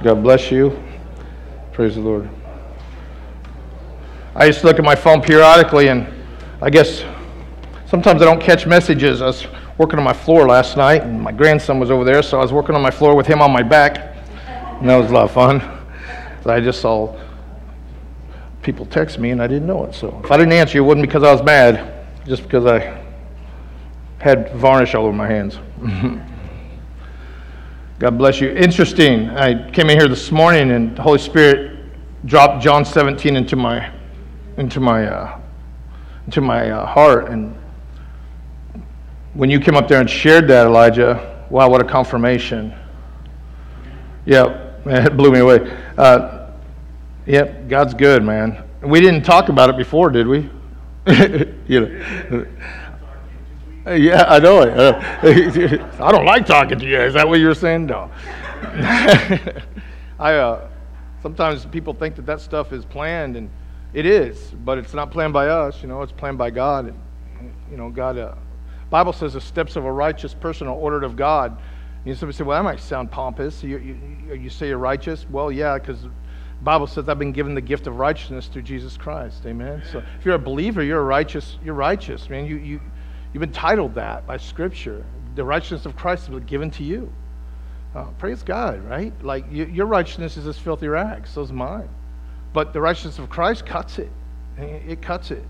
God bless you. Praise the Lord. I used to look at my phone periodically, and I guess sometimes I don't catch messages. I was working on my floor last night, and my grandson was over there, so I was working on my floor with him on my back, and that was a lot of fun. I just saw people text me, and I didn't know it. So if I didn't answer, it wasn't because I was mad, just because I had varnish all over my hands. God bless you. Interesting. I came in here this morning, and the Holy Spirit dropped John 17 into my heart. And when you came up there and shared that, Elijah, wow, what a confirmation. Yeah, man, it blew me away. God's good, man. We didn't talk about it before, did we? Yeah, I know it. I don't like talking to you. Is that what you're saying? No. Sometimes people think that stuff is planned, and it is, but it's not planned by us. It's planned by God. And, God. Bible says the steps of a righteous person are ordered of God. Somebody say, well, that might sound pompous. You say you're righteous? Well, yeah, because the Bible says I've been given the gift of righteousness through Jesus Christ. Amen. So if you're a believer, you're righteous. You're righteous, man. You've been titled that by Scripture. The righteousness of Christ has been given to you. Praise God, right? Like your righteousness is as filthy rags. So is mine. But the righteousness of Christ cuts it. It cuts it.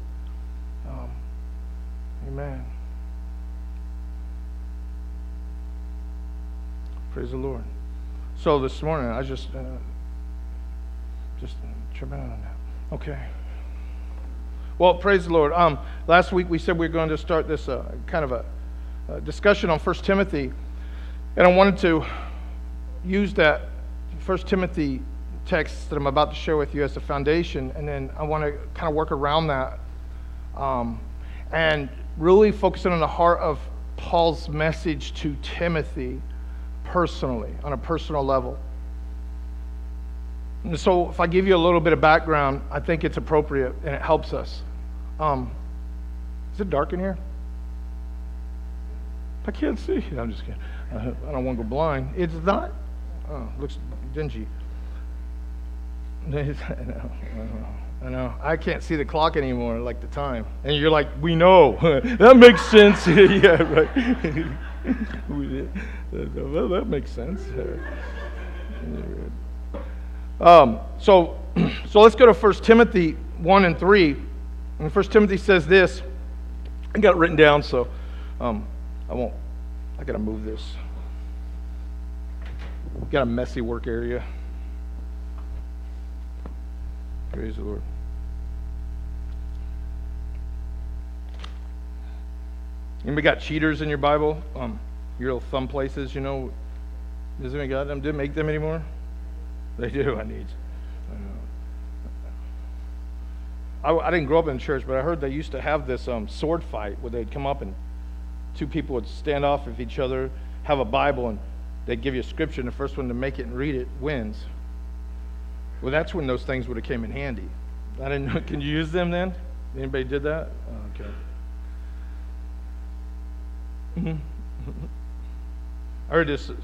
Amen. Praise the Lord. So this morning, I just tripping on that. Okay. Well, praise the Lord. Last week we said we were going to start this kind of a discussion on 1 Timothy, and I wanted to use that 1 Timothy text that I'm about to share with you as the foundation, and then I want to kind of work around that and really focus in on the heart of Paul's message to Timothy personally, on a personal level. And so if I give you a little bit of background, I think it's appropriate and it helps us. Is it dark in here? I can't see. I'm just kidding. I don't want to go blind. It's not. Oh, looks dingy. I know. I can't see the clock anymore, like the time. And you're like, we know. That makes sense. Yeah, right. Well, that makes sense. So let's go to 1 Timothy 1 and 3. And 1 Timothy says this. I got it written down, so I got to move this. Got a messy work area. Praise the Lord. Anybody got cheaters in your Bible? Your little thumb places, Does anybody got them? Do they make them anymore? They do, I need. I didn't grow up in church, but I heard they used to have this sword fight where they'd come up and two people would stand off of each other, have a Bible, and they'd give you a scripture, and the first one to make it and read it wins. Well, that's when those things would have came in handy. I didn't know. Can you use them then? Anybody did that? Oh, okay. I heard this.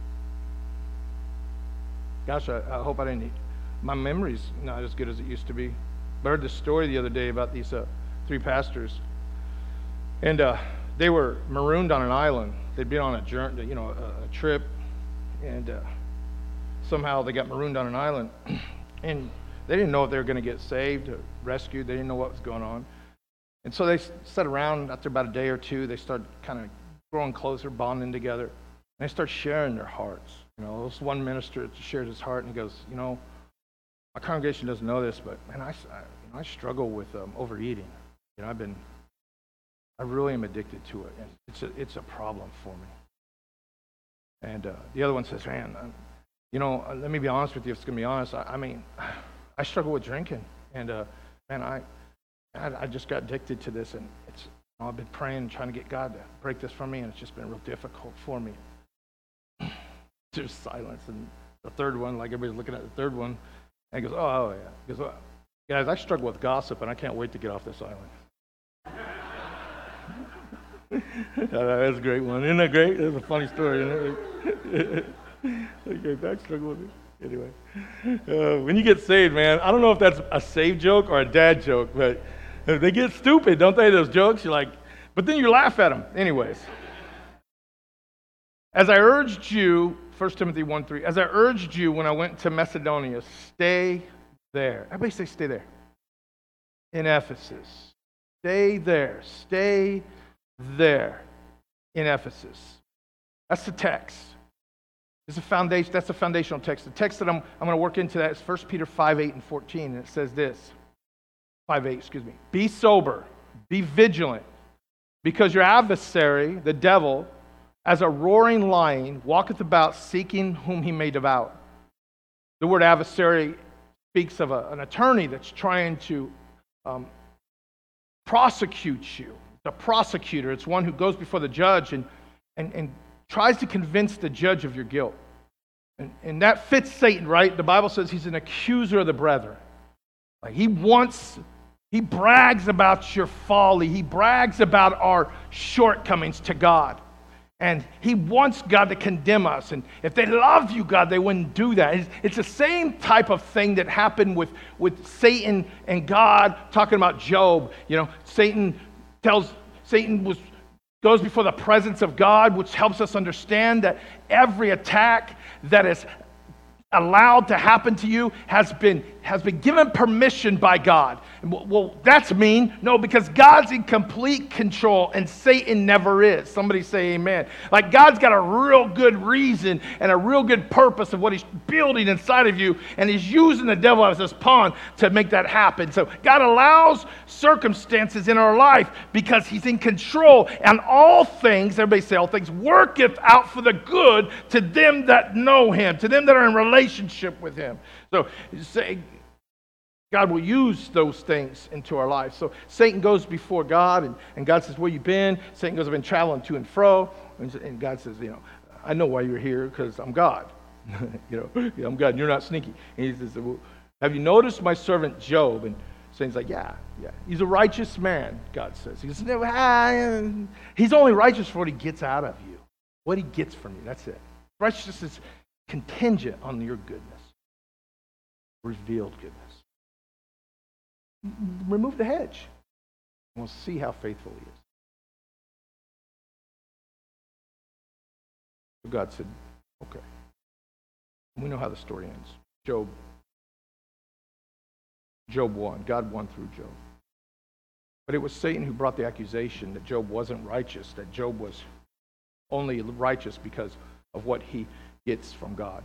Gosh, I hope I didn't. My memory's not as good as it used to be. But I heard this story the other day about these three pastors, and they were marooned on an island. They'd been on a journey, a trip, and somehow they got marooned on an island, and they didn't know if they were going to get saved or rescued. They didn't know what was going on, and so they sat around. After about a day or two, they started kind of growing closer, bonding together, and they start sharing their hearts. This one minister shared his heart, and he goes, my congregation doesn't know this, but man, I struggle with overeating. I really am addicted to it, and it's a problem for me. And the other one says, man, let me be honest with you. If it's gonna be honest, I struggle with drinking, and man, I just got addicted to this, and I've been praying and trying to get God to break this from me, and it's just been real difficult for me. There's silence, and the third one, like everybody's looking at the third one, and he goes, oh yeah. He goes, well, guys, I struggle with gossip, and I can't wait to get off this island. That's a great one. Isn't that great? That's a funny story, isn't it? Okay, back struggle with it. Anyway, when you get saved, man, I don't know if that's a saved joke or a dad joke, but they get stupid, don't they, those jokes? You're like, but then you laugh at them. Anyways. As I urged you, 1 Timothy 1:3, as I urged you when I went to Macedonia, stay there. Everybody say stay there. In Ephesus. Stay there. Stay there in Ephesus. That's the text. It's a foundation. That's the foundational text. The text that I'm going to work into that is 1 Peter 5:8 and 14, and it says this. 5:8, excuse me. Be sober, be vigilant, because your adversary, the devil, as a roaring lion, walketh about seeking whom he may devour. The word adversary speaks of an attorney that's trying to prosecute you. The prosecutor, it's one who goes before the judge and tries to convince the judge of your guilt. And that fits Satan, right? The Bible says he's an accuser of the brethren. Like he brags about your folly. He brags about our shortcomings to God. And he wants God to condemn us. And if they love you, God, they wouldn't do that. It's the same type of thing that happened with Satan and God talking about Job. You know, Satan goes before the presence of God, which helps us understand that every attack that is allowed to happen to you has been given permission by God. Well, that's mean. No, because God's in complete control and Satan never is. Somebody say amen. Like God's got a real good reason and a real good purpose of what he's building inside of you, and he's using the devil as his pawn to make that happen. So God allows circumstances in our life because he's in control, and all things, everybody say all things, worketh out for the good to them that know him, to them that are in relationship with him. So say God will use those things into our life. So Satan goes before God, and God says, where you been? Satan goes, I've been traveling to and fro. And God says, I know why you're here, because I'm God. I'm God, and you're not sneaky. And he says, well, have you noticed my servant Job? And Satan's like, yeah. He's a righteous man, God says. He's only righteous for what he gets out of you, what he gets from you. That's it. Righteousness is contingent on your goodness, revealed goodness. Remove the hedge, and we'll see how faithful he is. So God said, okay. We know how the story ends. Job won. God won through Job. But it was Satan who brought the accusation that Job wasn't righteous, that Job was only righteous because of what he gets from God.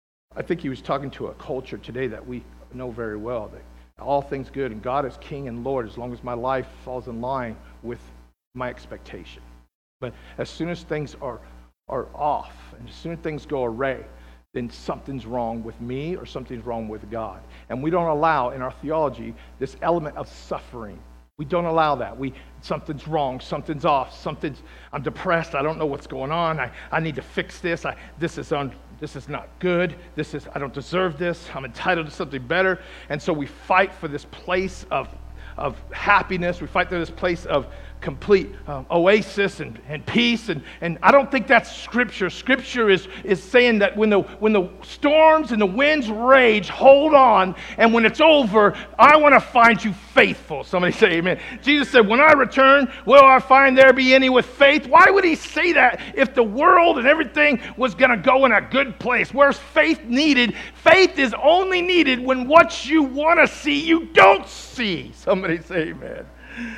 I think he was talking to a culture today that we know very well, that all things good, and God is King and Lord as long as my life falls in line with my expectation. But as soon as things are off, and as soon as things go awry, then something's wrong with me or something's wrong with God. And we don't allow in our theology this element of suffering. We don't allow that. Something's wrong, something's off, I'm depressed, I don't know what's going on, I need to fix this, this is not good, I don't deserve this, I'm entitled to something better. And so we fight for this place of happiness, we fight for this place of complete oasis and peace, and I don't think that's Scripture. Scripture is saying that when the storms and the winds rage, hold on, and when it's over, I want to find you faithful. Somebody say amen. Jesus said, when I return, will I find there be any with faith? Why would he say that if the world and everything was going to go in a good place? Where's faith needed? Faith is only needed when what you want to see, you don't see. Somebody say amen.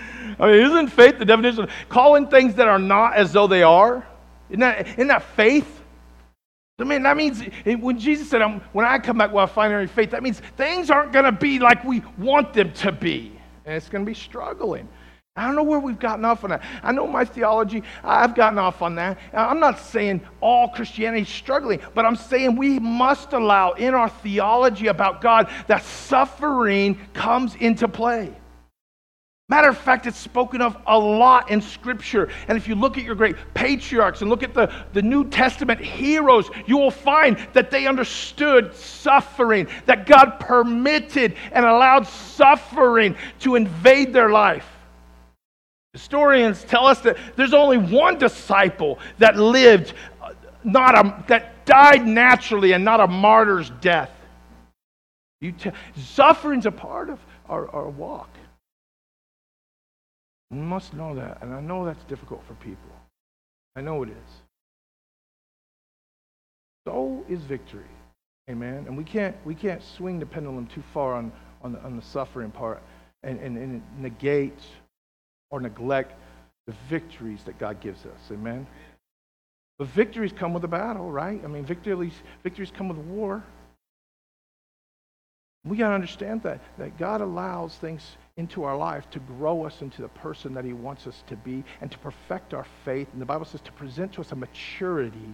I mean, isn't faith the definition of calling things that are not as though they are? Isn't that faith? I mean, that means when Jesus said, when I come back, will I find any faith? That means things aren't going to be like we want them to be. And it's going to be struggling. I don't know where we've gotten off on that. I know my theology, I've gotten off on that. I'm not saying all Christianity is struggling, but I'm saying we must allow in our theology about God that suffering comes into play. Matter of fact, it's spoken of a lot in Scripture. And if you look at your great patriarchs and look at the New Testament heroes, you will find that they understood suffering, that God permitted and allowed suffering to invade their life. Historians tell us that there's only one disciple that lived that died naturally and not a martyr's death. Suffering's a part of our walk. You must know that, and I know that's difficult for people. I know it is. So is victory. Amen. And we can't swing the pendulum too far on the suffering part and negate or neglect the victories that God gives us. Amen. But victories come with a battle, right? I mean, victories come with war. We got to understand that God allows things into our life to grow us into the person that he wants us to be and to perfect our faith. And the Bible says to present to us a maturity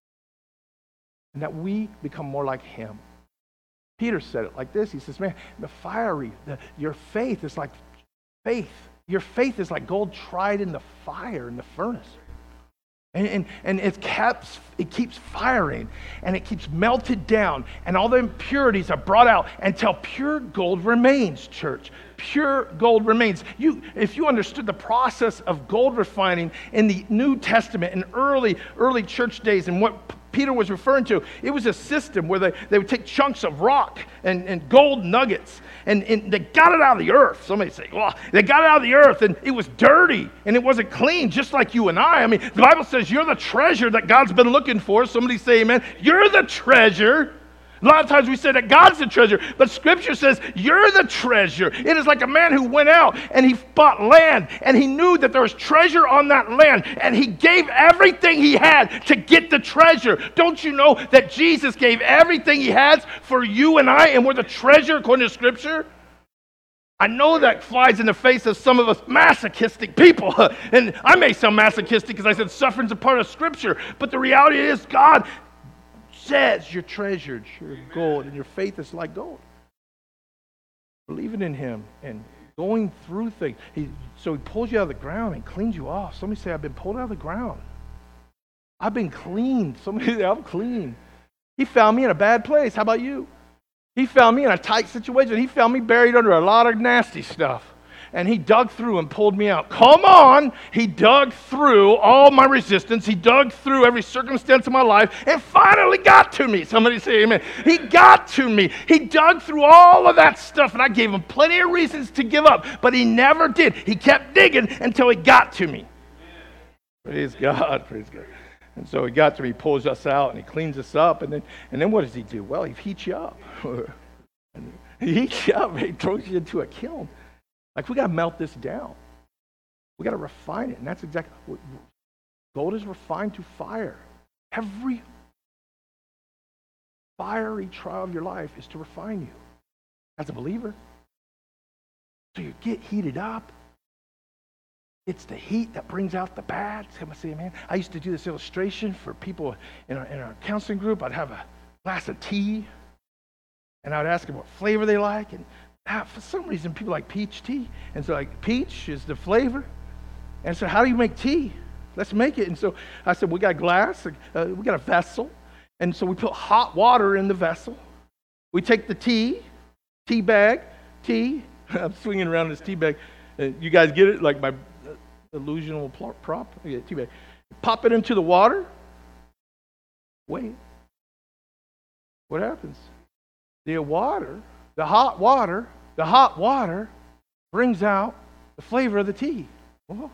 and that we become more like him. Peter said it like this. He says, man, your faith is like faith. Your faith is like gold tried in the fire, in the furnace. And it keeps firing, and it keeps melted down, and all the impurities are brought out until pure gold remains, church. Pure gold remains. If you understood the process of gold refining in the New Testament in early church days and what Peter was referring to, it was a system where they would take chunks of rock and gold nuggets and they got it out of the earth. Somebody say, well, they got it out of the earth and it was dirty and it wasn't clean, just like you and I. I mean, the Bible says you're the treasure that God's been looking for. Somebody say amen. You're the treasure. A lot of times we say that God's the treasure, but Scripture says you're the treasure. It is like a man who went out and he bought land and he knew that there was treasure on that land and he gave everything he had to get the treasure. Don't you know that Jesus gave everything he has for you and I, and we're the treasure according to Scripture? I know that flies in the face of some of us masochistic people. And I may sound masochistic because I said suffering's a part of Scripture, but the reality is God says you're treasured, you're gold, and your faith is like gold. Believing in him and going through things. So he pulls you out of the ground and cleans you off. Somebody say, I've been pulled out of the ground. I've been cleaned. Somebody say, I'm clean. He found me in a bad place. How about you? He found me in a tight situation. He found me buried under a lot of nasty stuff. And he dug through and pulled me out. Come on! He dug through all my resistance. He dug through every circumstance of my life and finally got to me. Somebody say amen. He got to me. He dug through all of that stuff, and I gave him plenty of reasons to give up, but he never did. He kept digging until he got to me. Praise God. Praise God. And so he got to me, he pulls us out, and he cleans us up, and then what does he do? Well, he heats you up. He heats you up. He throws you into a kiln. Like, we got to melt this down. We got to refine it. And that's exactly what gold is refined through fire. Every fiery trial of your life is to refine you as a believer. So you get heated up. It's the heat that brings out the bad. Somebody say, man, I used to do this illustration for people in our counseling group. I'd have a glass of tea, and I would ask them what flavor they like, and for some reason, people like peach tea. And so, like, peach is the flavor. And so, how do you make tea? Let's make it. And so, I said, we got a glass. We got a vessel. And so, we put hot water in the vessel. We take the tea bag. I'm swinging around this tea bag. You guys get it? Like my illusional prop? Yeah, tea bag. Pop it into the water. Wait. What happens? The hot water brings out the flavor of the tea. Well,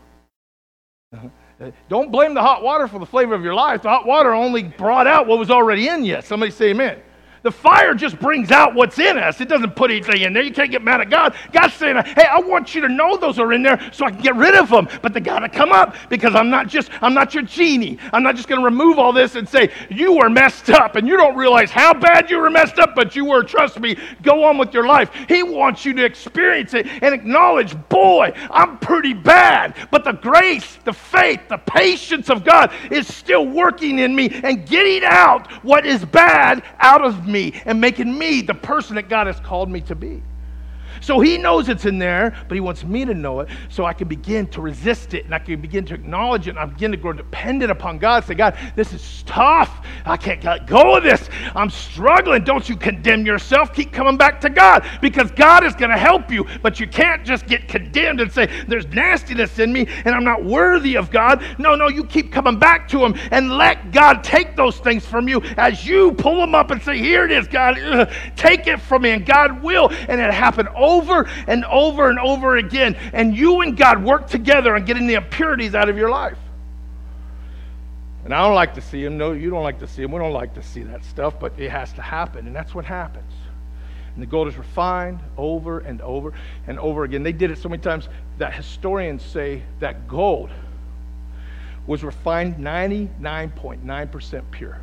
don't blame the hot water for the flavor of your life. The hot water only brought out what was already in you. Somebody say amen. The fire just brings out what's in us. It doesn't put anything in there. You can't get mad at God. God's saying, hey, I want you to know those are in there so I can get rid of them. But they got to come up because I'm not your genie. I'm not just going to remove all this and say, you were messed up and you don't realize how bad you were messed up, but you were. Trust me, go on with your life. He wants you to experience it and acknowledge, boy, I'm pretty bad. But the grace, the faith, the patience of God is still working in me and getting out what is bad out of me and making me the person that God has called me to be. So he knows it's in there, but he wants me to know it so I can begin to resist it and I can begin to acknowledge it and I begin to grow dependent upon God. Say, God, this is tough. I can't let go of this. I'm struggling. Don't you condemn yourself. Keep coming back to God because God is going to help you, but you can't just get condemned and say, there's nastiness in me and I'm not worthy of God. No, you keep coming back to him and let God take those things from you as you pull them up and say, here it is, God. Take it from me, and God will. And it happened over and over and over again. And you and God work together on getting the impurities out of your life. And I don't like to see them. No, you don't like to see them. We don't like to see that stuff, but it has to happen, and that's what happens. And the gold is refined over and over and over again. They did it so many times that historians say that gold was refined 99.9% pure.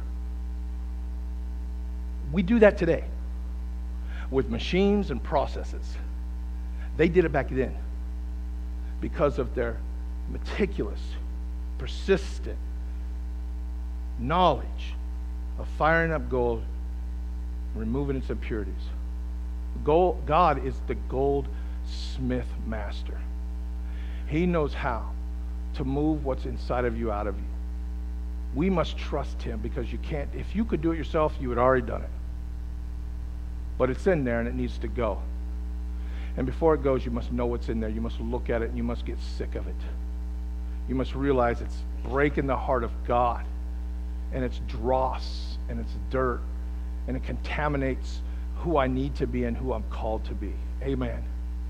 We do that today with machines and processes. They did it back then because of their meticulous, persistent knowledge of firing up gold, removing its impurities. God is the goldsmith master. He knows how to move what's inside of you out of you. We must trust him because you can't. If you could do it yourself, you would already done it. But it's in there and it needs to go. And before it goes, you must know what's in there. You must look at it and you must get sick of it. You must realize it's breaking the heart of God. And it's dross and it's dirt. And it contaminates who I need to be and who I'm called to be. Amen.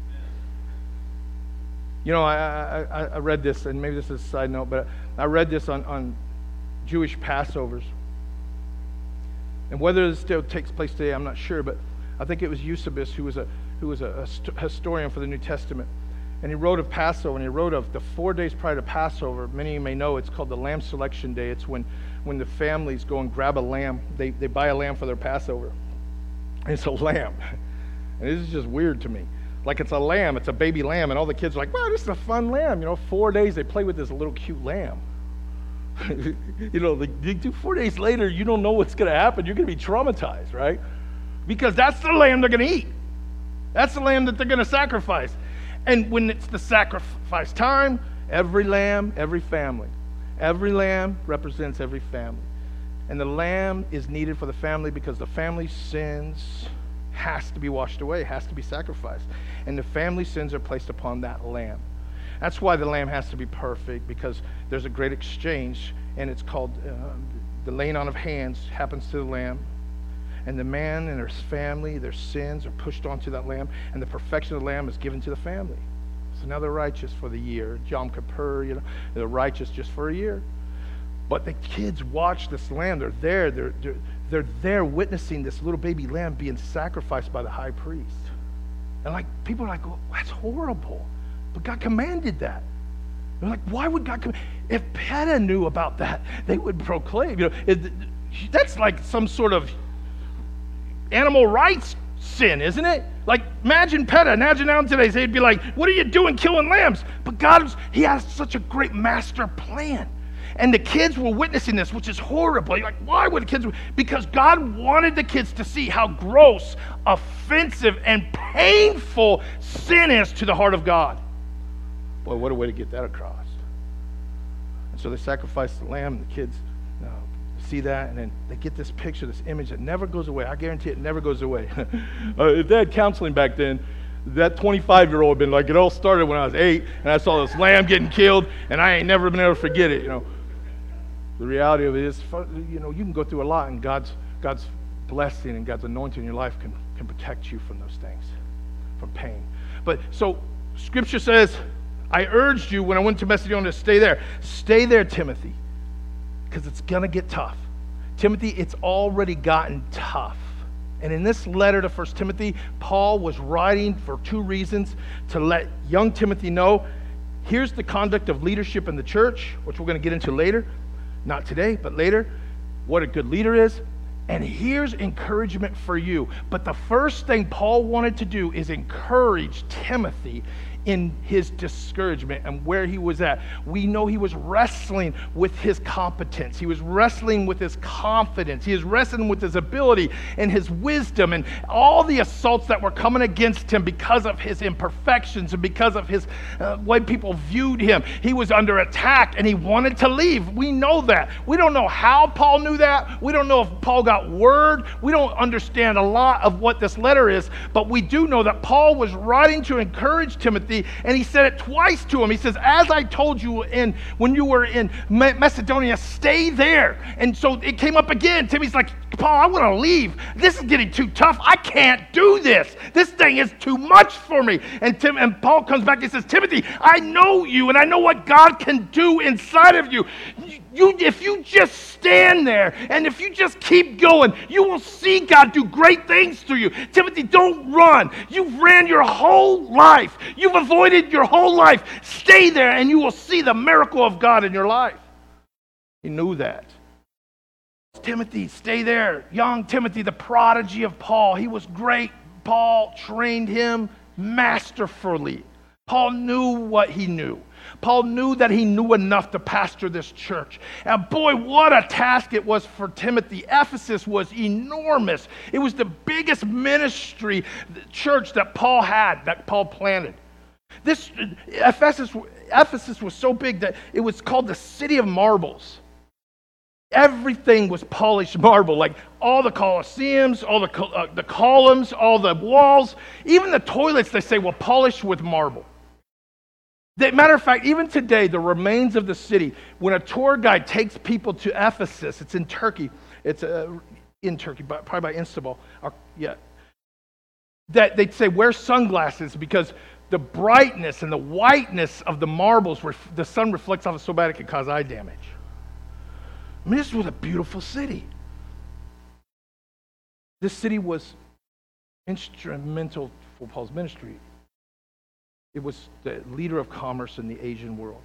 You know, I read this, and maybe this is a side note, but I read this on Jewish Passovers. And whether it still takes place today, I'm not sure, but I think it was Eusebius who was a historian for the New Testament. And he wrote of Passover, and he wrote of the 4 days prior to Passover. Many of you may know it's called the Lamb Selection Day. It's when the families go and grab a lamb. They buy a lamb for their Passover. And it's a lamb. And this is just weird to me. Like it's a lamb, it's a baby lamb, and all the kids are like, wow, this is a fun lamb. 4 days they play with this little cute lamb. They do 4 days later, you don't know what's going to happen. You're going to be traumatized, right? Because that's the lamb they're going to eat. That's the lamb that they're going to sacrifice. And when it's the sacrifice time, every lamb, every family. Every lamb represents every family. And the lamb is needed for the family because the family's sins has to be washed away, has to be sacrificed. And the family sins are placed upon that lamb. That's why the lamb has to be perfect, because there's a great exchange, and it's called the laying on of hands happens to the lamb. And the man and his family, their sins are pushed onto that lamb, and the perfection of the lamb is given to the family. So now they're righteous for the year. Yom Kippur, they're righteous just for a year. But the kids watch this lamb. They're there witnessing this little baby lamb being sacrificed by the high priest. And people are like, well, that's horrible. But God commanded that. They're like, why would God command? If PETA knew about that, they would proclaim. That's like some sort of animal rights sin, isn't it? Like, imagine PETA, imagine now today, they'd be like, what are you doing killing lambs? But He has such a great master plan. And the kids were witnessing this, which is horrible. You're like, why would the kids? Because God wanted the kids to see how gross, offensive, and painful sin is to the heart of God. Boy, what a way to get that across. And so they sacrificed the lamb, and the kids see that, and then they get this picture, this image that never goes away. I guarantee it never goes away. If they had counseling back then, that 25-year-old had been like, it all started when I was 8, and I saw this lamb getting killed, and I ain't never been able to forget it, The reality of it is, you can go through a lot, and God's blessing and God's anointing in your life can protect you from those things, from pain. But so Scripture says, I urged you when I went to Macedonia to stay there. Stay there, Timothy, because it's going to get tough. Timothy, it's already gotten tough. And in this letter to 1 Timothy, Paul was writing for 2 reasons: to let young Timothy know, here's the conduct of leadership in the church, which we're going to get into later. Not today, but later. What a good leader is. And here's encouragement for you. But the first thing Paul wanted to do is encourage Timothy in his discouragement and where he was at. We know he was wrestling with his competence. He was wrestling with his confidence. He was wrestling with his ability and his wisdom and all the assaults that were coming against him because of his imperfections and because of his way people viewed him. He was under attack and he wanted to leave. We know that. We don't know how Paul knew that. We don't know if Paul got word. We don't understand a lot of what this letter is, but we do know that Paul was writing to encourage Timothy, and he said it twice to him. He says, as I told you when you were in Macedonia, stay there. And so it came up again. Timothy's like, Paul, I want to leave. This is getting too tough. I can't do this. This thing is too much for me. And Paul comes back and says, Timothy, I know you, and I know what God can do inside of you. If you just stand there, and if you just keep going, you will see God do great things through you. Timothy, don't run. You've ran your whole life. You've avoided your whole life. Stay there, and you will see the miracle of God in your life. He knew that. Timothy, stay there. Young Timothy, the prodigy of Paul. He was great. Paul trained him masterfully. Paul knew what he knew. Paul knew that he knew enough to pastor this church. And boy, what a task it was for Timothy. Ephesus was enormous. It was the biggest ministry church that Paul had, that Paul planted. This Ephesus was so big that it was called the city of marbles. Everything was polished marble, like all the Colosseums, all the columns, all the walls, even the toilets, they say, were polished with marble. Matter of fact, even today, the remains of the city, when a tour guide takes people to Ephesus, it's in Turkey, probably by Istanbul, that they'd say, wear sunglasses because the brightness and the whiteness of the marbles, the sun reflects off it so bad it could cause eye damage. I mean, this was a beautiful city. This city was instrumental for Paul's ministry. It was the leader of commerce in the Asian world.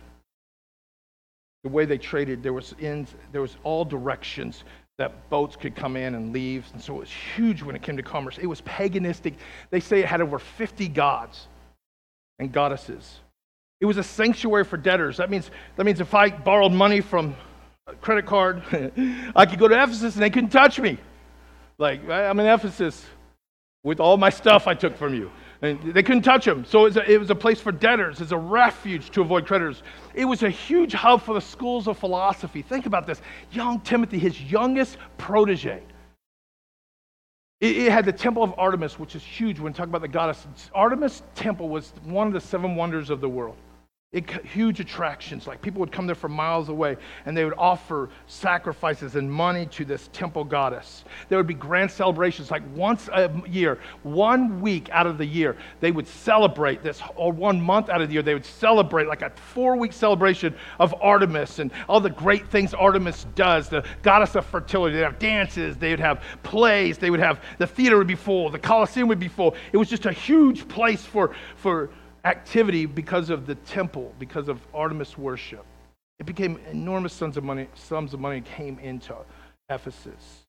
The way they traded, there was all directions that boats could come in and leave, and so it was huge when it came to commerce. It was paganistic. They say it had over 50 gods and goddesses. It was a sanctuary for debtors. That means if I borrowed money from a credit card, I could go to Ephesus and they couldn't touch me. Like, I'm in Ephesus with all my stuff I took from you. And they couldn't touch them. So it was a place for debtors. It's a refuge to avoid creditors. It was a huge hub for the schools of philosophy. Think about this. Young Timothy, his youngest protege. It had the Temple of Artemis, which is huge when talking about the goddess. Artemis Temple was one of the 7 wonders of the world. Huge attractions, like people would come there from miles away and they would offer sacrifices and money to this temple goddess. There would be grand celebrations, like once a year, 1 week out of the year, they would celebrate this, or 1 month out of the year, they would celebrate like a 4-week celebration of Artemis and all the great things Artemis does, the goddess of fertility. They'd have dances, they would have plays, they would have, the theater would be full, the Colosseum would be full. It was just a huge place for activity because of the temple, because of Artemis worship. It became enormous sums of money came into Ephesus.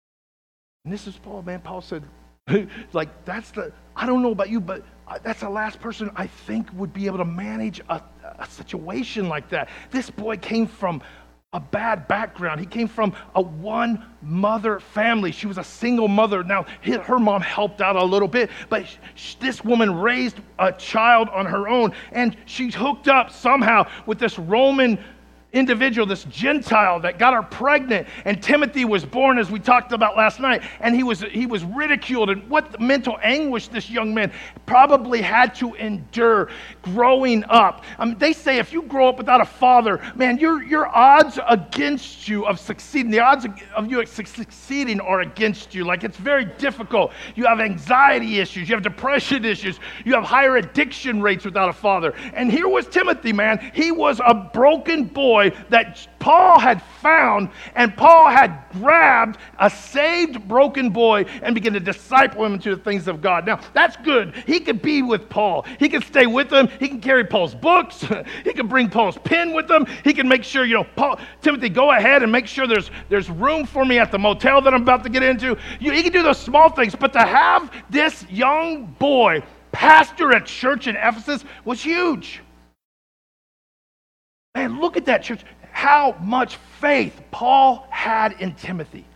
And this is Paul, man. Paul said, like, I don't know about you, but that's the last person I think would be able to manage a situation like that. This boy came from a bad background. He came from a one-mother family. She was a single mother. Now, her mom helped out a little bit, but this woman raised a child on her own, and she hooked up somehow with this Roman individual, this Gentile that got her pregnant, and Timothy was born, as we talked about last night, and he was ridiculed, and what mental anguish this young man probably had to endure growing up. They say if you grow up without a father, man, your odds against you of succeeding, the odds of you succeeding are against you. Like, it's very difficult. You have anxiety issues, you have depression issues, you have higher addiction rates without a father. And here was Timothy, man. He was a broken boy that Paul had found, and Paul had grabbed a saved, broken boy and began to disciple him into the things of God. Now, that's good. He could be with Paul. He could stay with him. He can carry Paul's books. He can bring Paul's pen with him. He can make sure, Timothy, go ahead and make sure there's room for me at the motel that I'm about to get into. He can do those small things, but to have this young boy pastor at church in Ephesus was huge. Man, look at that church. How much faith Paul had in Timothy.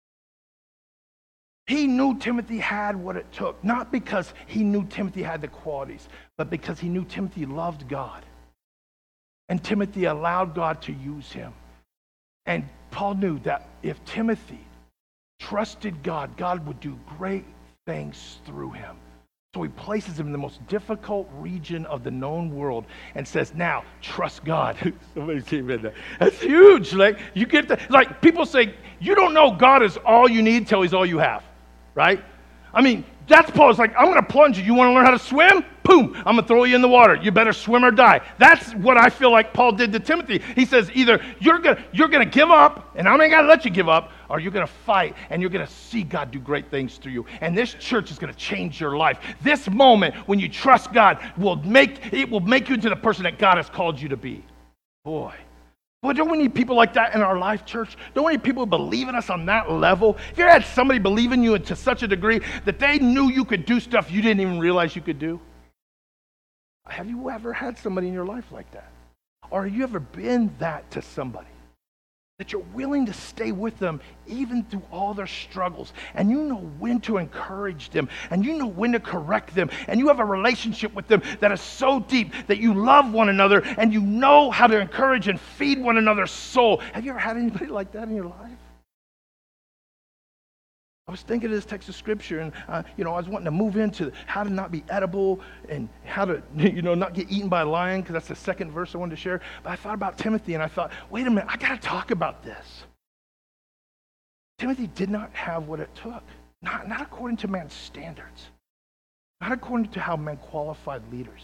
He knew Timothy had what it took, not because he knew Timothy had the qualities, but because he knew Timothy loved God. And Timothy allowed God to use him. And Paul knew that if Timothy trusted God, God would do great things through him. So he places him in the most difficult region of the known world and says, now, trust God. Somebody came in there. That's huge. Like, you get that. Like, people say, you don't know God is all you need till he's all you have. Right? I mean, that's Paul's like, I'm going to plunge you. You want to learn how to swim? Boom, I'm going to throw you in the water. You better swim or die. That's what I feel like Paul did to Timothy. He says, either you're going to give up, and I ain't got to let you give up, or you're going to fight, and you're going to see God do great things through you. And this church is going to change your life. This moment, when you trust God, will make you into the person that God has called you to be. Boy, don't we need people like that in our life, church? Don't we need people who believe in us on that level? If you had somebody believe in you to such a degree that they knew you could do stuff you didn't even realize you could do? Have you ever had somebody in your life like that? Or have you ever been that to somebody? That you're willing to stay with them even through all their struggles. And you know when to encourage them. And you know when to correct them. And you have a relationship with them that is so deep that you love one another and you know how to encourage and feed one another's soul. Have you ever had anybody like that in your life? I was thinking of this text of scripture, and I was wanting to move into how to not be edible and how to not get eaten by a lion, because that's the second verse I wanted to share. But I thought about Timothy, and I thought, wait a minute, I got to talk about this. Timothy did not have what it took, not according to man's standards, not according to how men qualified leaders.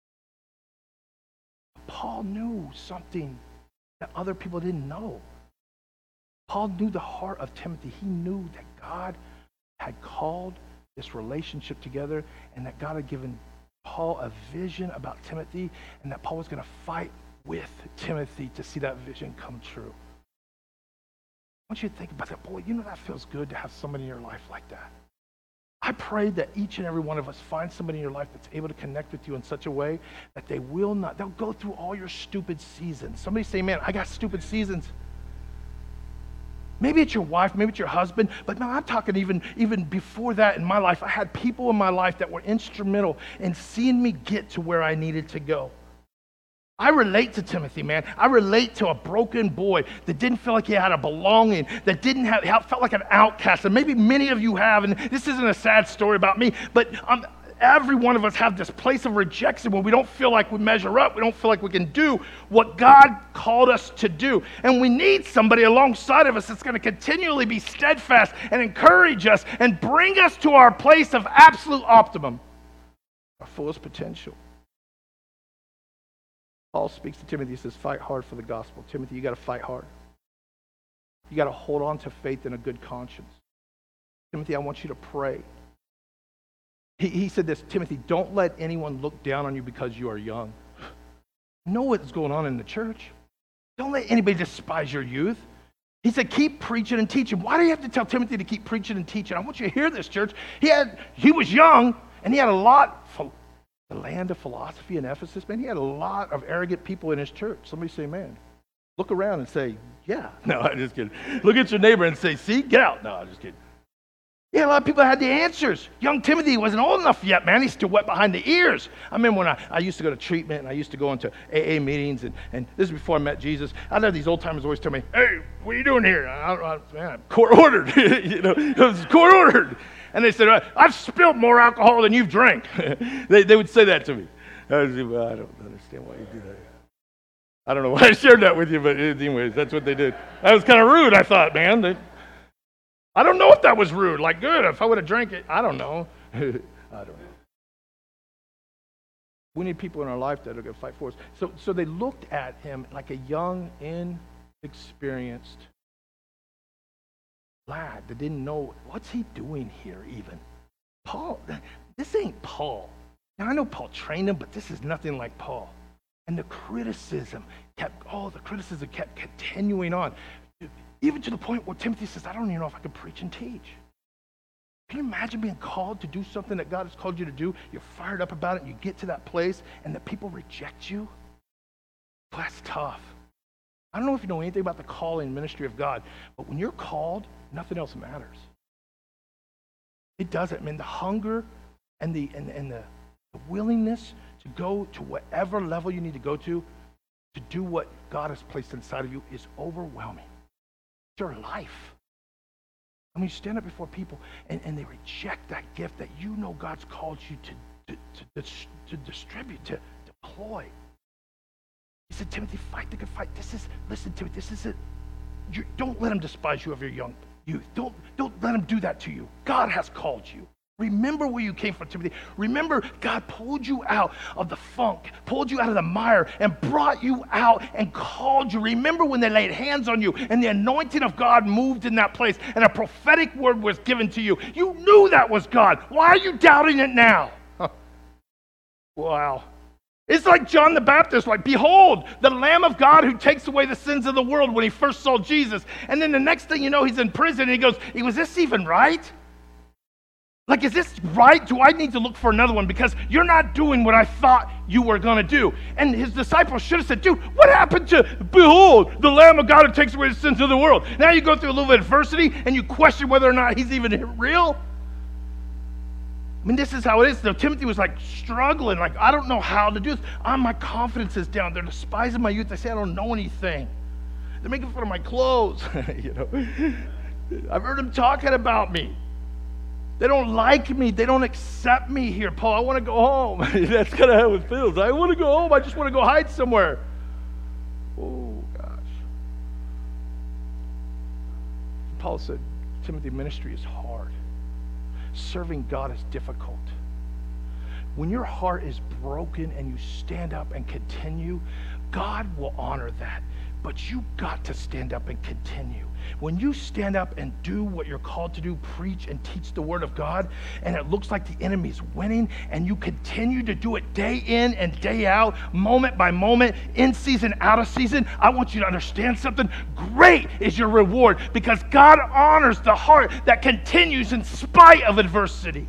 Paul knew something that other people didn't know. Paul knew the heart of Timothy. He knew that God had called this relationship together and that God had given Paul a vision about Timothy and that Paul was going to fight with Timothy to see that vision come true. I want you to think about that. Boy, that feels good to have somebody in your life like that. I pray that each and every one of us find somebody in your life that's able to connect with you in such a way that they'll go through all your stupid seasons. Somebody say, man, I got stupid seasons. Maybe it's your wife, maybe it's your husband, but no, I'm talking even before that in my life. I had people in my life that were instrumental in seeing me get to where I needed to go. I relate to Timothy, man. I relate to a broken boy that didn't feel like he had a belonging, that felt like an outcast, and maybe many of you have, and this isn't a sad story about me, but every one of us have this place of rejection where we don't feel like we measure up. We don't feel like we can do what God called us to do. And we need somebody alongside of us that's going to continually be steadfast and encourage us and bring us to our place of absolute optimum, our fullest potential. Paul speaks to Timothy. He says, fight hard for the gospel. Timothy, you got to fight hard. You got to hold on to faith and a good conscience. Timothy, I want you to pray. He said this, Timothy, don't let anyone look down on you because you are young. Know what's going on in the church. Don't let anybody despise your youth. He said, keep preaching and teaching. Why do you have to tell Timothy to keep preaching and teaching? I want you to hear this, church. He was young, and he had a lot, the land of philosophy in Ephesus, man, he had a lot of arrogant people in his church. Somebody say, man. Look around and say, yeah. No, I'm just kidding. Look at your neighbor and say, see, get out. No, I'm just kidding. Yeah, a lot of people had the answers. Young Timothy wasn't old enough yet, man. He's still wet behind the ears. I remember when I used to go to treatment and I used to go into AA meetings, and this is before I met Jesus. I'd have these old timers always tell me, hey, what are you doing here? Man, court ordered. It was court ordered. And they said, I've spilled more alcohol than you've drank. they would say that to me. I was like, well, I don't understand why you do that. I don't know why I shared that with you, but anyways, that's what they did. That was kind of rude, I thought, man. I don't know if that was rude. Like, good, if I would have drank it, I don't know. I don't know. We need people in our life that are going to fight for us. So they looked at him like a young, inexperienced lad that didn't know, what's he doing here even? Paul, this ain't Paul. Now, I know Paul trained him, but this is nothing like Paul. And the criticism kept continuing on. Even to the point where Timothy says, I don't even know if I can preach and teach. Can you imagine being called to do something that God has called you to do? You're fired up about it, and you get to that place, and the people reject you? Well, that's tough. I don't know if you know anything about the calling and ministry of God, but when you're called, nothing else matters. It doesn't. I mean, the hunger and the willingness to go to whatever level you need to go to do what God has placed inside of you is overwhelming. It's your life. I mean, you stand up before people and they reject that gift that you know God's called you to distribute, to deploy. He said, Timothy, fight the good fight. Listen, Timothy, this is it. Don't let them despise you of your young youth. Don't let them do that to you. God has called you. Remember where you came from, Timothy. Remember, God pulled you out of the funk, pulled you out of the mire, and brought you out and called you. Remember when they laid hands on you and the anointing of God moved in that place and a prophetic word was given to you. You knew that was God. Why are you doubting it now? Wow. It's like John the Baptist, like, behold, the Lamb of God who takes away the sins of the world when he first saw Jesus. And then the next thing you know, he's in prison and he goes, was this even right? Like, is this right? Do I need to look for another one? Because you're not doing what I thought you were going to do. And his disciples should have said, dude, what happened to, behold, the Lamb of God who takes away the sins of the world? Now you go through a little bit of adversity and you question whether or not he's even real. I mean, this is how it is. So Timothy was like struggling, like, I don't know how to do this. My confidence is down. They're despising my youth. They say I don't know anything. They're making fun of my clothes. I've heard them talking about me. They don't like me. They don't accept me here, Paul. I want to go home. That's kind of how it feels. I want to go home. I just want to go hide somewhere. Oh, gosh. Paul said, Timothy, ministry is hard. Serving God is difficult. When your heart is broken and you stand up and continue, God will honor that. But you got to stand up and continue. When you stand up and do what you're called to do, preach and teach the word of God, and it looks like the enemy's winning, and you continue to do it day in and day out, moment by moment, in season, out of season, I want you to understand something. Great is your reward, because God honors the heart that continues in spite of adversity.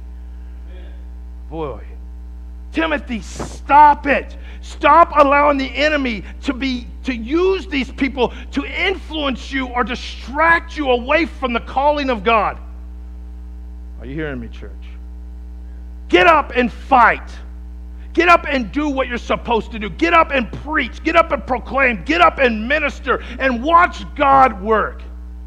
Boy, Timothy, stop it. Stop allowing the enemy to use these people to influence you or distract you away from the calling of God. Are you hearing me, church? Get up and fight. Get up and do what you're supposed to do. Get up and preach. Get up and proclaim. Get up and minister and watch God work.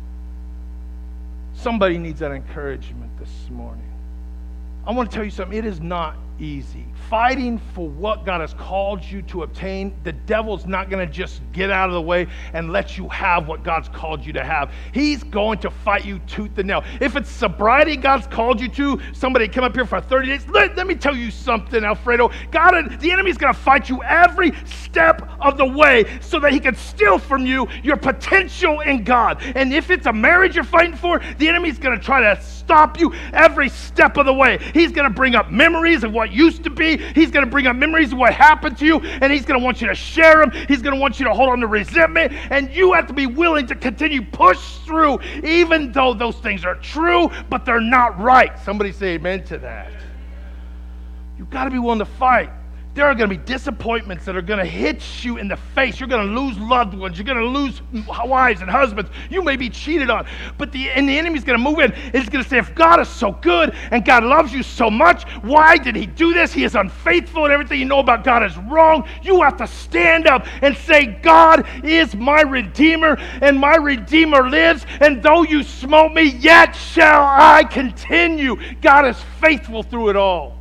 Somebody needs that encouragement this morning. I want to tell you something. It is not easy. Fighting for what God has called you to obtain, the devil's not going to just get out of the way and let you have what God's called you to have. He's going to fight you tooth and nail. If it's sobriety God's called you to, somebody come up here for 30 days, let me tell you something, Alfredo. The enemy's going to fight you every step of the way so that he can steal from you your potential in God. And if it's a marriage you're fighting for, the enemy's going to try to stop you every step of the way. He's going to bring up memories of what used to be. He's going to bring up memories of what happened to you, and he's going to want you to share them. He's going to want you to hold on to resentment, and you have to be willing to continue push through, even though those things are true, but they're not right. Somebody say amen to that. You've got to be willing to fight. There are going to be disappointments that are going to hit you in the face. You're going to lose loved ones. You're going to lose wives and husbands. You may be cheated on. But the enemy's going to move in. And he's going to say, if God is so good and God loves you so much, why did he do this? He is unfaithful and everything you know about God is wrong. You have to stand up and say, God is my Redeemer and my Redeemer lives. And though you smote me, yet shall I continue. God is faithful through it all.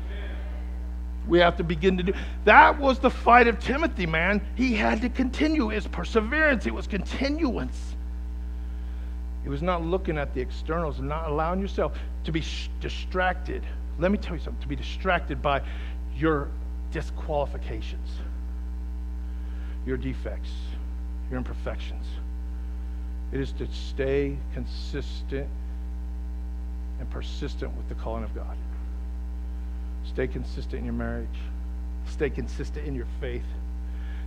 We have to begin to do. That was the fight of Timothy, man. He had to continue his perseverance. It was continuance. It was not looking at the externals and not allowing yourself to be distracted. Let me tell you something. To be distracted by your disqualifications, your defects, your imperfections. It is to stay consistent and persistent with the calling of God. Stay consistent in your marriage. Stay consistent in your faith.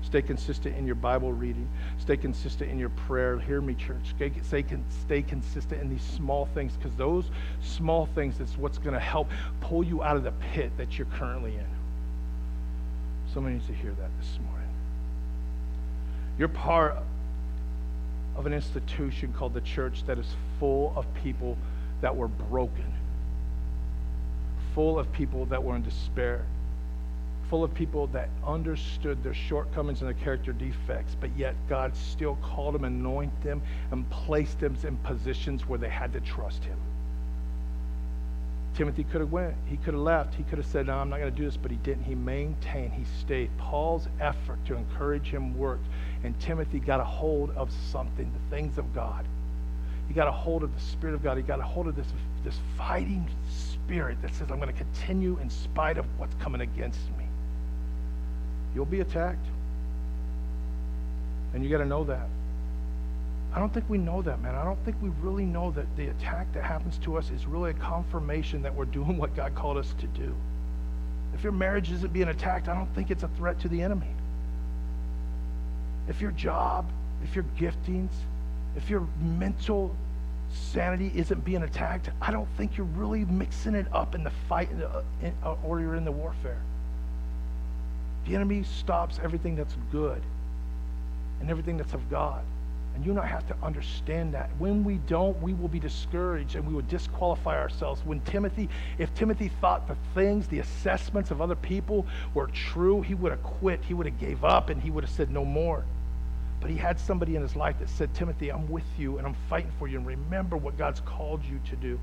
Stay consistent in your Bible reading. Stay consistent in your prayer. Hear me, church. Stay consistent in these small things, because those small things is what's going to help pull you out of the pit that you're currently in. Somebody needs to hear that this morning. You're part of an institution called the church that is full of people that were broken, full of people that were in despair, full of people that understood their shortcomings and their character defects, but yet God still called them, anointed them, and placed them in positions where they had to trust him. Timothy could have went. He could have left. He could have said, no, I'm not going to do this, but he didn't. He maintained. He stayed. Paul's effort to encourage him worked, and Timothy got a hold of something, the things of God. He got a hold of the Spirit of God. He got a hold of this fighting spirit that says, I'm going to continue in spite of what's coming against me. You'll be attacked. And you got to know that. I don't think we know that, man. I don't think we really know that the attack that happens to us is really a confirmation that we're doing what God called us to do. If your marriage isn't being attacked, I don't think it's a threat to the enemy. If your job, if your giftings, if your mental sanity isn't being attacked, I don't think you're really mixing it up in the fight or you're in the warfare. The enemy stops everything that's good and everything that's of God. And you and I have to understand that. When we don't, we will be discouraged and we will disqualify ourselves. If Timothy thought the things, the assessments of other people were true, he would have quit, he would have gave up, and he would have said no more. But he had somebody in his life that said, Timothy, I'm with you and I'm fighting for you, and remember what God's called you to do.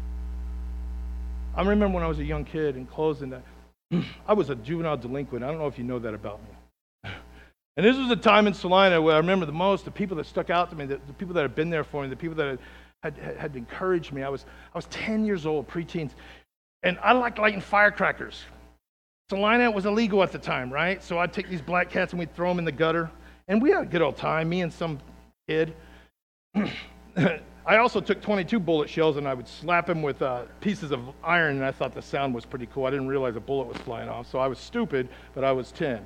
I remember when I was a young kid, in closing, that I was a juvenile delinquent. I don't know if you know that about me. And this was a time in Salina where I remember the most, the people that stuck out to me, the people that had been there for me, the people that had encouraged me. I was 10 years old, preteens, and I liked lighting firecrackers. Salina was illegal at the time, right? So I'd take these black cats and we'd throw them in the gutter, and we had a good old time, me and some kid. I also took 22 bullet shells and I would slap them with pieces of iron, and I thought the sound was pretty cool. I didn't realize a bullet was flying off, so I was stupid, but I was 10.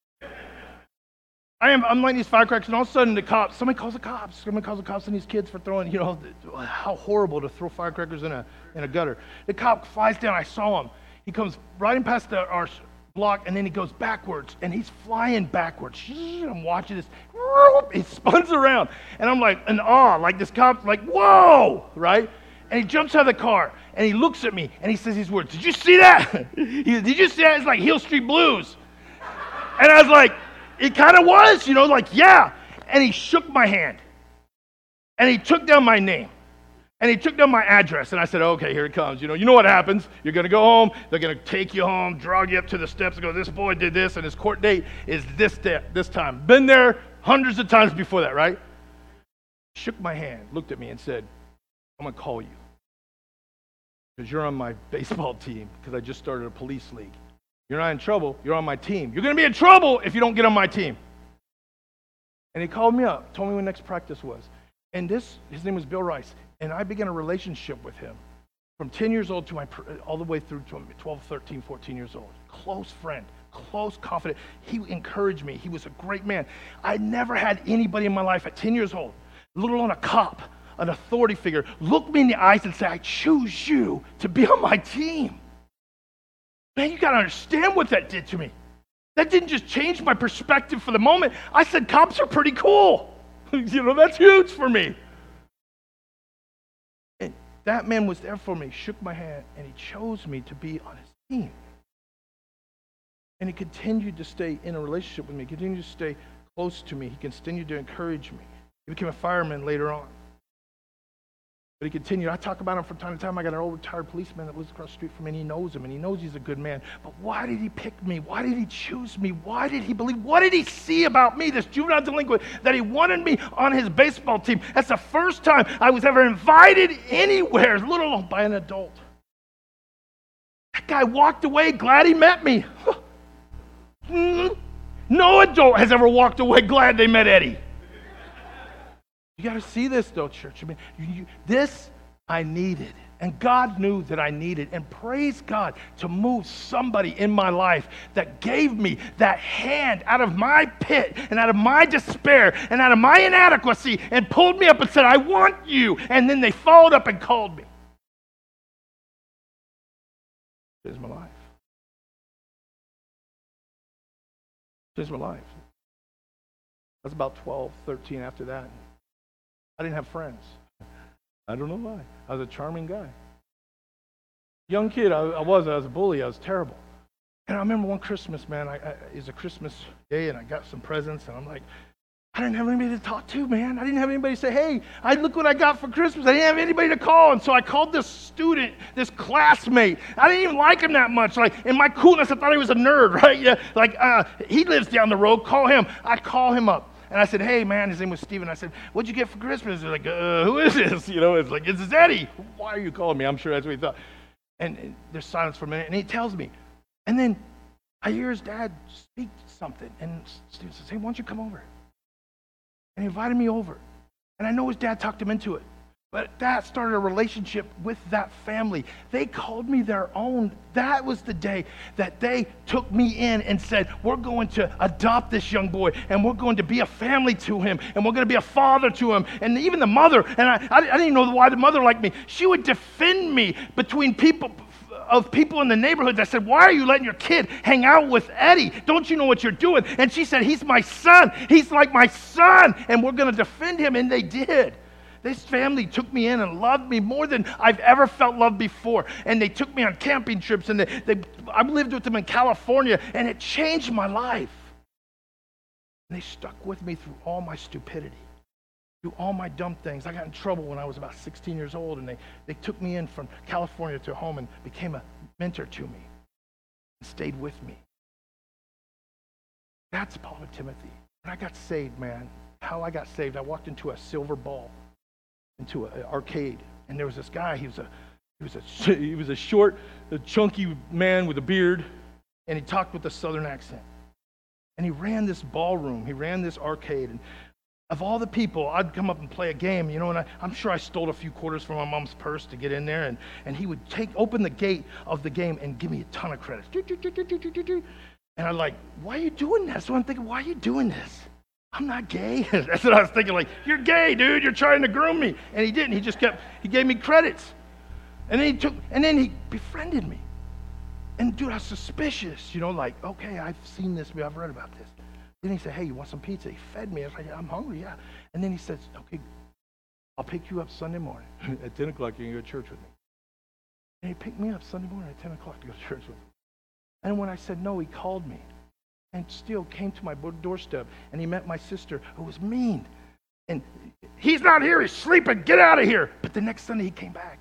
I'm lighting these firecrackers, and all of a sudden somebody calls the cops and these kids for throwing, how horrible to throw firecrackers in a gutter. The cop flies down, I saw him. He comes riding past our block, and then he goes backwards, and he's flying backwards. I'm watching this, he spins around, and I'm like in awe, like this cop, like, whoa, right? And he jumps out of the car, and he looks at me, and he says these words, did you see that? Did you see that? It's like Hill Street Blues. And I was like, it kind of was, yeah. And he shook my hand. And he took down my name. And he took down my address. And I said, okay, here it comes. You know what happens. You're going to go home. They're going to take you home, drag you up to the steps and go, this boy did this, and his court date is this time. Been there hundreds of times before that, right? Shook my hand, looked at me and said, I'm going to call you. Because you're on my baseball team, because I just started a police league. You're not in trouble. You're on my team. You're going to be in trouble if you don't get on my team. And he called me up, told me when next practice was. And his name was Bill Rice. And I began a relationship with him from 10 years old to all the way through to 12, 13, 14 years old. Close friend, close, confident. He encouraged me. He was a great man. I never had anybody in my life at 10 years old, let alone a cop, an authority figure, look me in the eyes and say, I choose you to be on my team. Man, you got to understand what that did to me. That didn't just change my perspective for the moment. I said, cops are pretty cool. That's huge for me. And that man was there for me, shook my hand, and he chose me to be on his team. And he continued to stay in a relationship with me, continued to stay close to me. He continued to encourage me. He became a fireman later on. But he continued. I talk about him from time to time. I got an old retired policeman that lives across the street from me, and he knows him, and he knows he's a good man. But why did he pick me? Why did he choose me? Why did he believe? What did he see about me, this juvenile delinquent, that he wanted me on his baseball team? That's the first time I was ever invited anywhere, let alone by an adult. That guy walked away glad he met me. No adult has ever walked away glad they met Eddie. You got to see this, though, church. I mean, this I needed. And God knew that I needed, and praise God, to move somebody in my life that gave me that hand out of my pit and out of my despair and out of my inadequacy and pulled me up and said, I want you. And then they followed up and called me. Here's my life. Here's my life. I was about 12, 13 after that. I didn't have friends. I don't know why. I was a charming guy. Young kid, I was a bully. I was terrible. And I remember one Christmas, man, it was a Christmas day, and I got some presents, and I'm like, I didn't have anybody to talk to, man. I didn't have anybody to say, hey, look what I got for Christmas. I didn't have anybody to call. And so I called this student, this classmate. I didn't even like him that much. Like, in my coolness, I thought he was a nerd, right? Yeah, like, he lives down the road. Call him. I call him up. And I said, hey, man, his name was Steven. I said, what'd you get for Christmas? They're like, who is this? You know, it's like, it's Eddie. Why are you calling me? I'm sure that's what he thought. And there's silence for a minute. And he tells me. And then I hear his dad speak something. And Steven says, hey, why don't you come over? And he invited me over. And I know his dad talked him into it. But that started a relationship with that family. They called me their own. That was the day that they took me in and said, we're going to adopt this young boy, and we're going to be a family to him, and we're going to be a father to him. And even the mother, and I didn't even know why the mother liked me. She would defend me between people in the neighborhood that said, why are you letting your kid hang out with Eddie? Don't you know what you're doing? And she said, he's my son. He's like my son, and we're going to defend him. And they did. This family took me in and loved me more than I've ever felt loved before. And they took me on camping trips, and I lived with them in California, and it changed my life. And they stuck with me through all my stupidity, through all my dumb things. I got in trouble when I was about 16 years old, and they took me in from California to home and became a mentor to me and stayed with me. That's Paul and Timothy. When I got saved, man, how I got saved, I walked into a silver ball, into an arcade, and there was this guy. He was a short, chunky man with a beard, and he talked with a southern accent. And he ran this ballroom. He ran this arcade. And of all the people, I'd come up and play a game, you know, and I'm sure I stole a few quarters from my mom's purse to get in there, and he would open the gate of the game and give me a ton of credits. And I'm like, why are you doing this? So I'm thinking, why are you doing this? I'm not gay. That's what I was thinking, like, you're gay, dude. You're trying to groom me. And he didn't. He gave me credits. And then he befriended me. And dude, I was suspicious, you know, like, okay, I've seen this, I've read about this. Then he said, hey, you want some pizza? He fed me. I was like, I'm hungry, yeah. And then he says, okay, I'll pick you up Sunday morning. At 10 o'clock, you can go to church with me. And he picked me up Sunday morning at 10 o'clock to go to church with me. And when I said no, he called me. And still came to my doorstep, and he met my sister, who was mean. And he's not here, he's sleeping, get out of here. But the next Sunday he came back.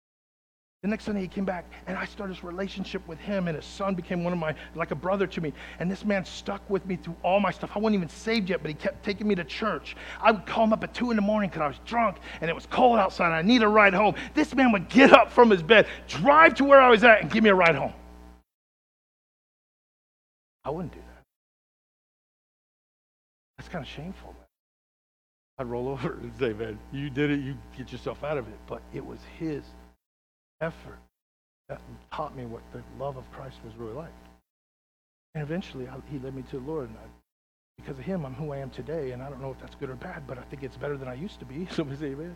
And I started this relationship with him, and his son became like a brother to me. And this man stuck with me through all my stuff. I wasn't even saved yet, but he kept taking me to church. I would call him up at 2 a.m. because I was drunk, and it was cold outside, and I needed a ride home. This man would get up from his bed, drive to where I was at, and give me a ride home. I wouldn't do that. That's kind of shameful, man. I'd roll over and say, man, you did it, you get yourself out of it. But it was his effort that taught me what the love of Christ was really like. And eventually, he led me to the Lord. And because of him, I'm who I am today. And I don't know if that's good or bad, but I think it's better than I used to be. Somebody say amen.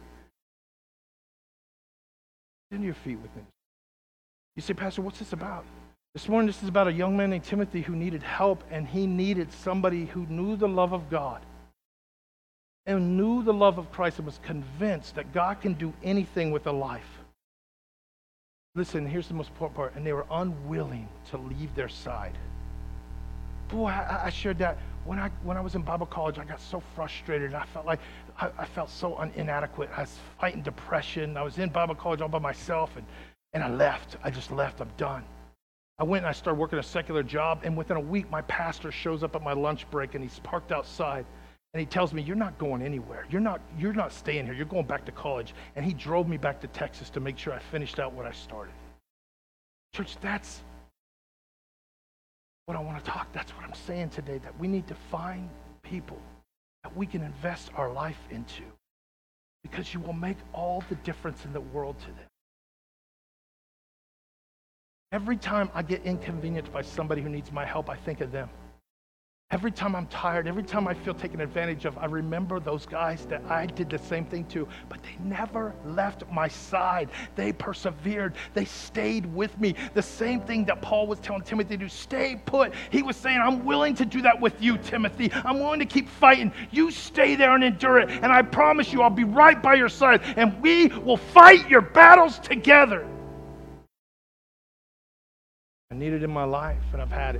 Stand to your feet with me. You say, Pastor, what's this about? This morning, this is about a young man named Timothy who needed help, and he needed somebody who knew the love of God and knew the love of Christ and was convinced that God can do anything with a life. Listen, here's the most important part, and they were unwilling to leave their side. Boy, I shared that. When I was in Bible college, I got so frustrated, and I felt like I felt so inadequate. I was fighting depression. I was in Bible college all by myself, and I left. I just left. I'm done. I went and I started working a secular job, and within a week, my pastor shows up at my lunch break, and he's parked outside, and he tells me, you're not going anywhere. You're not staying here. You're going back to college. And he drove me back to Texas to make sure I finished out what I started. Church, that's what I want to talk. That's what I'm saying today, that we need to find people that we can invest our life into, because you will make all the difference in the world to them. Every time I get inconvenienced by somebody who needs my help, I think of them. Every time I'm tired, every time I feel taken advantage of, I remember those guys that I did the same thing to, but they never left my side. They persevered. They stayed with me. The same thing that Paul was telling Timothy to do, stay put. He was saying, I'm willing to do that with you, Timothy. I'm willing to keep fighting. You stay there and endure it, and I promise you I'll be right by your side, and we will fight your battles together. I need it in my life, and I've had it.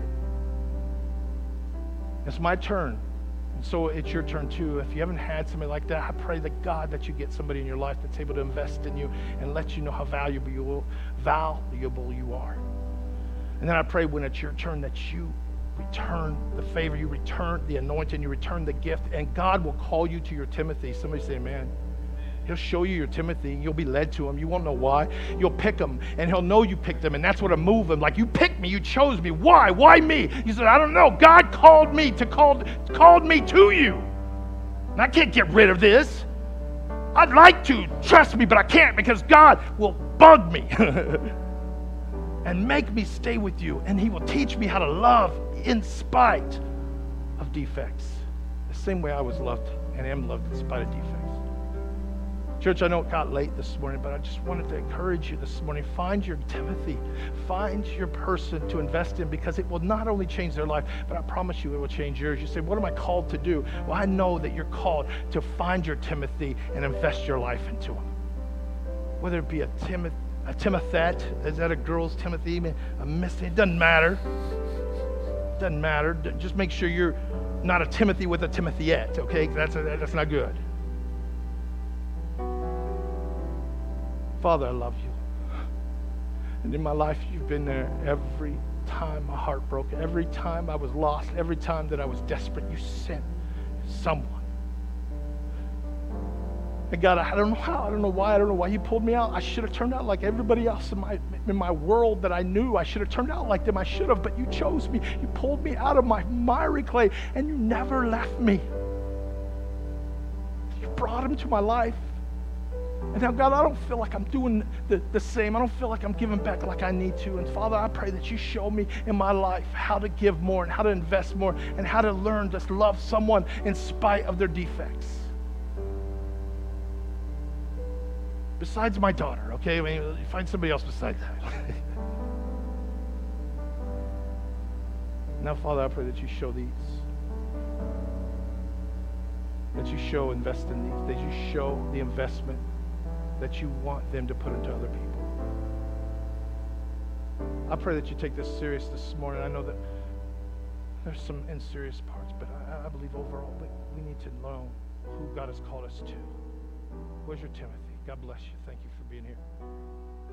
It's my turn, and so it's your turn too. If you haven't had somebody like that, I pray that God that you get somebody in your life that's able to invest in you and let you know how valuable you are. And then I pray when it's your turn that you return the favor, you return the anointing, you return the gift, and God will call you to your Timothy. Somebody say, man. He'll show you your Timothy. You'll be led to him. You won't know why. You'll pick him, and he'll know you picked him, and that's what'll move him. Like, you picked me. You chose me. Why? Why me? He said, I don't know. God called me to you. And I can't get rid of this. I'd like to. Trust me, but I can't because God will bug me and make me stay with you, and he will teach me how to love in spite of defects. The same way I was loved and am loved in spite of defects. Church, I know it got late this morning, but I just wanted to encourage you this morning. Find your Timothy. Find your person to invest in, because it will not only change their life, but I promise you it will change yours. You say, what am I called to do? Well, I know that you're called to find your Timothy and invest your life into him. Whether it be a Timothette, is that a girl's Timothy? A Missy? It doesn't matter. It doesn't matter. Just make sure you're not a Timothy with a Timothette, okay? That's not good. Father, I love you. And in my life, you've been there every time my heart broke, every time I was lost, every time that I was desperate, you sent someone. And God, I don't know how, I don't know why you pulled me out. I should have turned out like everybody else in my world that I knew. I should have turned out like them. I should have, but you chose me. You pulled me out of my miry clay, and you never left me. You brought him to my life. And now, God, I don't feel like I'm doing the same. I don't feel like I'm giving back like I need to. And Father, I pray that you show me in my life how to give more and how to invest more and how to learn to love someone in spite of their defects. Besides my daughter, okay? I mean, find somebody else besides that. Now, Father, I pray that you show these. That you show invest in these. That you show the investment that you want them to put into other people. I pray that you take this serious this morning. I know that there's some unserious parts, but I believe overall that we need to know who God has called us to. Where's your Timothy? God bless you. Thank you for being here.